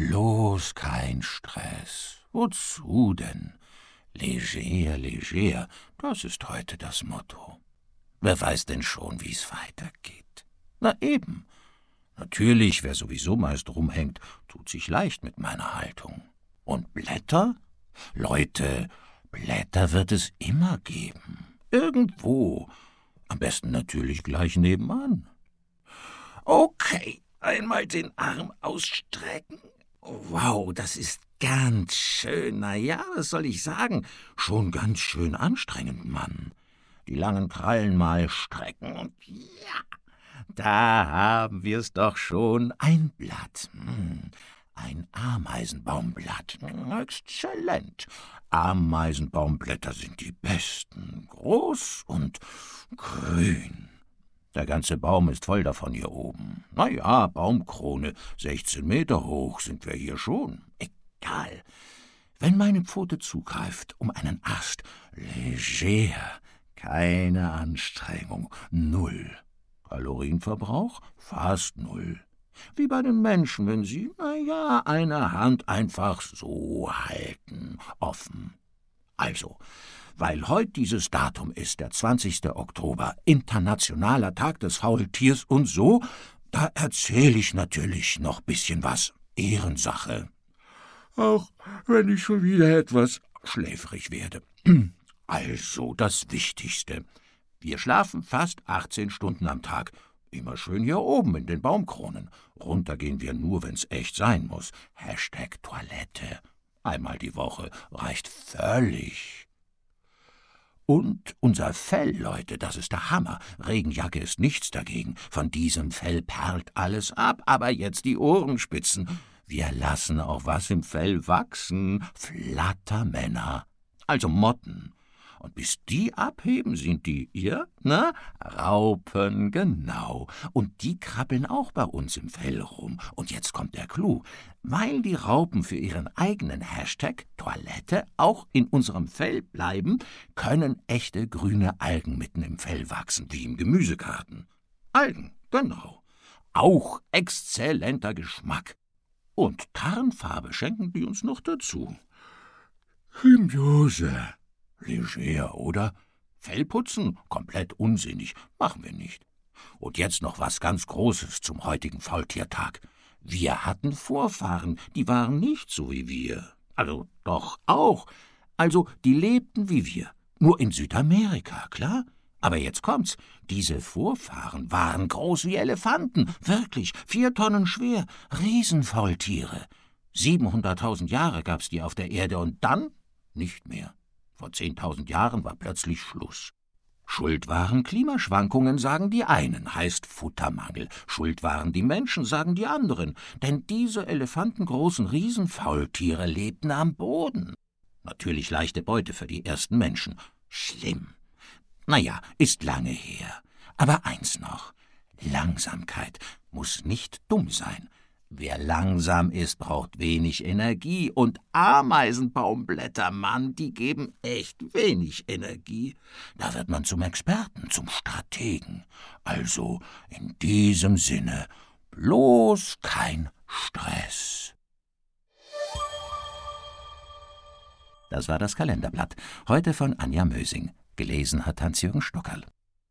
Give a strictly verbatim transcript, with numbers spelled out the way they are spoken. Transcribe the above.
Bloß kein Stress. Wozu denn? Leger, leger, das ist heute das Motto. Wer weiß denn schon, wie's weitergeht? Na eben. Natürlich, wer sowieso meist rumhängt, tut sich leicht mit meiner Haltung. Und Blätter? Leute, Blätter wird es immer geben. Irgendwo. Am besten natürlich gleich nebenan. Okay, einmal den Arm ausstrecken. Wow, das ist ganz schön. Na ja, was soll ich sagen? Schon ganz schön anstrengend, Mann. Die langen Krallen mal strecken und ja, da haben wir's doch schon. Ein Blatt. Hm. Ein Ameisenbaumblatt. Exzellent. Ameisenbaumblätter sind die besten. Groß und grün. Der ganze Baum ist voll davon hier oben. Na ja, Baumkrone, sechzehn Meter hoch sind wir hier schon. Egal. Wenn meine Pfote zugreift um einen Ast, leger, keine Anstrengung, null. Kalorienverbrauch fast null. Wie bei den Menschen, wenn sie, na ja, eine Hand einfach so halten, offen. Also, weil heute dieses Datum ist, der zwanzigster Oktober, internationaler Tag des Faultiers und so, da erzähle ich natürlich noch bisschen was. Ehrensache. Auch wenn ich schon wieder etwas schläfrig werde. Also, das Wichtigste. Wir schlafen fast achtzehn Stunden am Tag. Immer schön hier oben in den Baumkronen. Runter gehen wir nur, wenn's echt sein muss. Hashtag Toilette. Einmal die Woche reicht völlig. Und unser Fell, Leute, das ist der Hammer. Regenjacke ist nichts dagegen. Von diesem Fell perlt alles ab. Aber jetzt die Ohrenspitzen. Wir lassen auch was im Fell wachsen. Flattermänner. Also Motten. Und bis die abheben, sind die, ihr, na, Raupen, genau. Und die krabbeln auch bei uns im Fell rum. Und jetzt kommt der Clou. Weil die Raupen für ihren eigenen Hashtag Toilette auch in unserem Fell bleiben, können echte grüne Algen mitten im Fell wachsen, wie im Gemüsegarten. Algen, genau. Auch exzellenter Geschmack. Und Tarnfarbe schenken die uns noch dazu. Symbiose. Leger, oder? Fellputzen? Komplett unsinnig. Machen wir nicht. Und jetzt noch was ganz Großes zum heutigen Faultiertag. Wir hatten Vorfahren, die waren nicht so wie wir. Also doch auch. Also die lebten wie wir. Nur in Südamerika, klar? Aber jetzt kommt's. Diese Vorfahren waren groß wie Elefanten. Wirklich, vier Tonnen schwer. Riesenfaultiere. Siebenhunderttausend Jahre gab's die auf der Erde und dann nicht mehr. Vor zehntausend Jahren war plötzlich Schluss. Schuld waren Klimaschwankungen, sagen die einen, heißt Futtermangel. Schuld waren die Menschen, sagen die anderen. Denn diese elefantengroßen Riesenfaultiere lebten am Boden. Natürlich leichte Beute für die ersten Menschen. Schlimm. Naja, ist lange her. Aber eins noch. Langsamkeit muss nicht dumm sein. Wer langsam ist, braucht wenig Energie. Und Ameisenbaumblätter, Mann, die geben echt wenig Energie. Da wird man zum Experten, zum Strategen. Also in diesem Sinne, bloß kein Stress. Das war das Kalenderblatt. Heute von Anja Mösing. Gelesen hat Hans-Jürgen Stockerl.